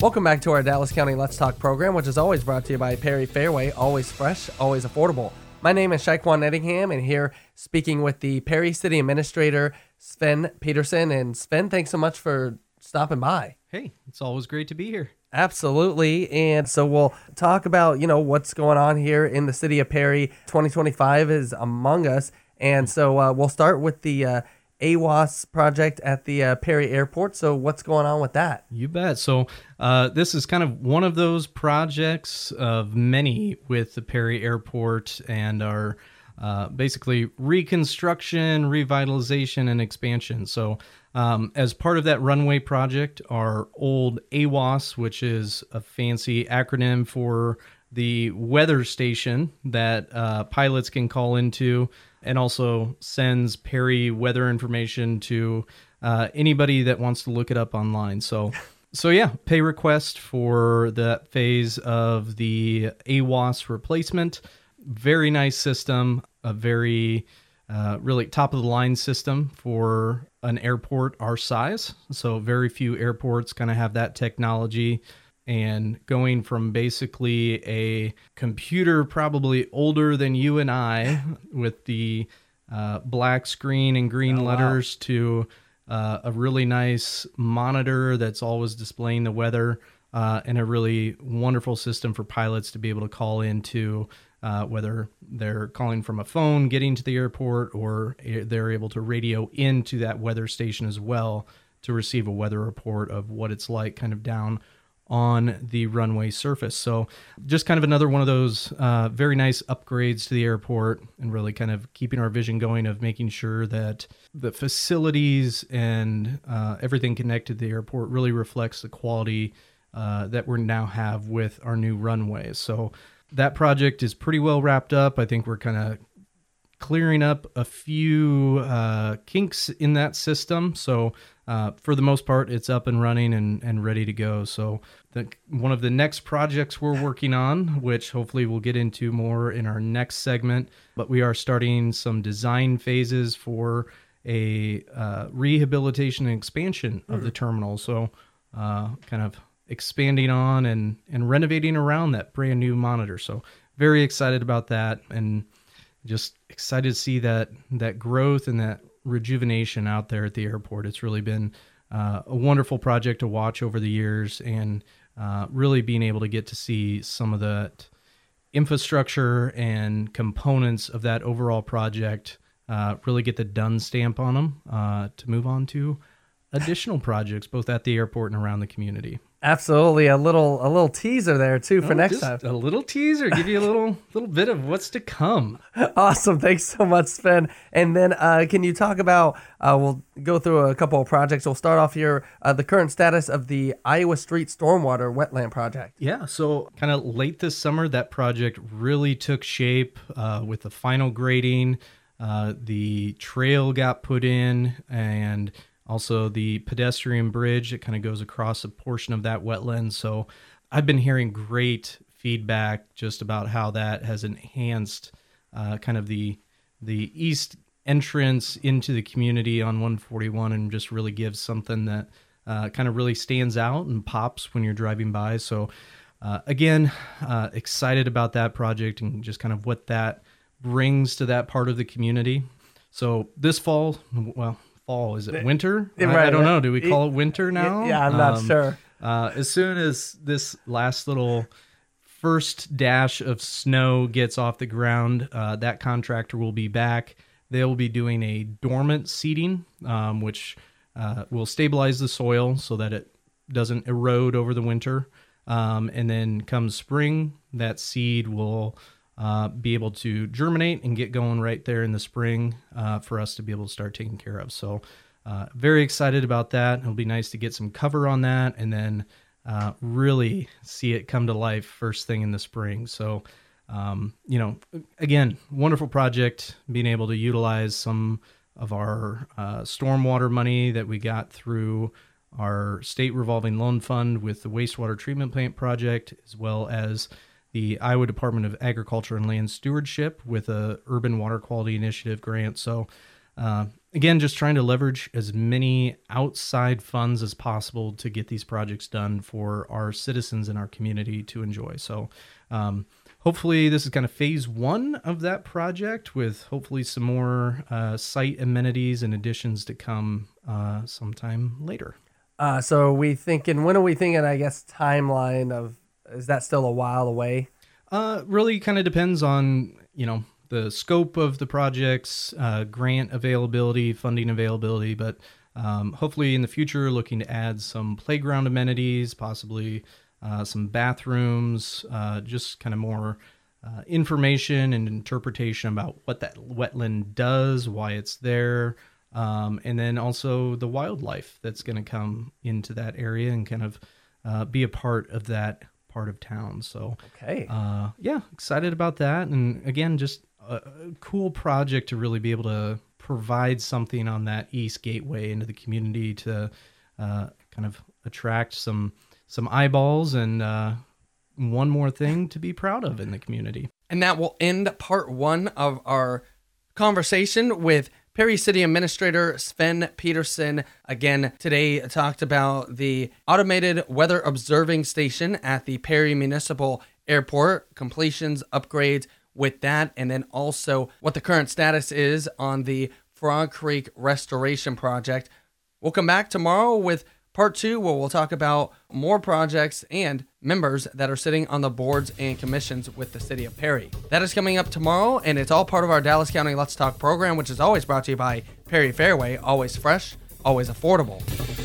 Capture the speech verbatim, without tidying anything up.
Welcome back to our Dallas County Let's Talk program, which is always brought to you by Perry Fairway, always fresh, always affordable. My name is Shaquan Ettingham, and here speaking with the Perry City Administrator, Sven Peterson. And Sven, thanks so much for stopping by. Hey, it's always great to be here. Absolutely. And so we'll talk about, you know, what's going on here in the city of Perry. twenty twenty-five is among us. And so uh, we'll start with the uh, A W A S project at the uh, Perry Airport. So what's going on with that? You bet. So uh, this is kind of one of those projects of many with the Perry Airport and our uh, basically reconstruction, revitalization, and expansion. So um, as part of that runway project, our old A W A S, which is a fancy acronym for the weather station that uh, pilots can call into, and also sends Perry weather information to uh, anybody that wants to look it up online. So, so yeah, pay request for that phase of the A W A S replacement. Very nice system, a very uh, really top of the line system for an airport our size. So very few airports kind of have that technology. And going from basically a computer probably older than you and I with the uh, black screen and green oh, letters wow. to uh, a really nice monitor that's always displaying the weather uh, and a really wonderful system for pilots to be able to call into uh, whether they're calling from a phone, getting to the airport, or they're able to radio into that weather station as well to receive a weather report of what it's like kind of down on the runway surface. So just kind of another one of those uh, very nice upgrades to the airport, and really kind of keeping our vision going of making sure that the facilities and uh, everything connected to the airport really reflects the quality uh, that we now have with our new runways. So that project is pretty well wrapped up. I think we're kind of clearing up a few uh, kinks in that system. So uh, for the most part, it's up and running and, and ready to go. So the, one of the next projects we're working on, which hopefully we'll get into more in our next segment, but we are starting some design phases for a uh, rehabilitation and expansion of mm-hmm. the terminal. So uh, kind of expanding on and, and renovating around that brand new monitor. So very excited about that, and just excited to see that that growth and that rejuvenation out there at the airport. It's really been uh, a wonderful project to watch over the years, and uh, really being able to get to see some of that infrastructure and components of that overall project uh, really get the done stamp on them uh, to move on to additional projects, both at the airport and around the community. Absolutely, a little a little teaser there too for oh, next just time. A little teaser, give you a little little bit of what's to come. Awesome, thanks so much, Sven. And then, uh, can you talk about? Uh, we'll go through a couple of projects. We'll start off here. Uh, the current status of the Iowa Street Stormwater Wetland Project. Yeah, so kind of late this summer, that project really took shape uh, with the final grading. Uh, the trail got put in, and also the pedestrian bridge that kind of goes across a portion of that wetland. So I've been hearing great feedback just about how that has enhanced uh, kind of the the east entrance into the community on one forty-one, and just really gives something that uh, kind of really stands out and pops when you're driving by. So uh, again, uh, excited about that project and just kind of what that brings to that part of the community. So this fall, well, fall, is it winter? Right, I, I don't right. know. Do we call it winter now? Yeah, I'm not um, sure. Uh, as soon as this last little first dash of snow gets off the ground, uh, that contractor will be back. They'll be doing a dormant seeding, um, which uh, will stabilize the soil so that it doesn't erode over the winter. Um, and then come spring, that seed will Uh, be able to germinate and get going right there in the spring uh, for us to be able to start taking care of. So uh, very excited about that. It'll be nice to get some cover on that, and then uh, really see it come to life first thing in the spring. So, um, you know, again, wonderful project, being able to utilize some of our uh, stormwater money that we got through our state revolving loan fund with the wastewater treatment plant project, as well as the Iowa Department of Agriculture and Land Stewardship with a Urban Water Quality Initiative grant. So uh, again, just trying to leverage as many outside funds as possible to get these projects done for our citizens in our community to enjoy. So um, hopefully this is kind of phase one of that project, with hopefully some more uh, site amenities and additions to come uh, sometime later. Uh, so we thinking, when are we thinking, I guess, timeline of, is that still a while away? Uh, really kind of depends on, you know, the scope of the projects, uh, grant availability, funding availability, but um, hopefully in the future looking to add some playground amenities, possibly uh, some bathrooms, uh, just kind of more uh, information and interpretation about what that wetland does, why it's there, um, and then also the wildlife that's going to come into that area and kind of uh, be a part of that part of town. So, okay, uh, yeah, excited about that. And again, just a cool project to really be able to provide something on that east gateway into the community to uh, kind of attract some some eyeballs and uh, one more thing to be proud of in the community. And that will end part one of our conversation with Perry City Administrator Sven Peterson. Again, today talked about the automated weather observing station at the Perry Municipal Airport, completions, upgrades with that, and then also what the current status is on the Frog Creek Restoration Project. We'll come back tomorrow with part two, where we'll talk about more projects and members that are sitting on the boards and commissions with the city of Perry. That is coming up tomorrow, and it's all part of our Dallas County Let's Talk program, which is always brought to you by Perry Fairway, always fresh, always affordable.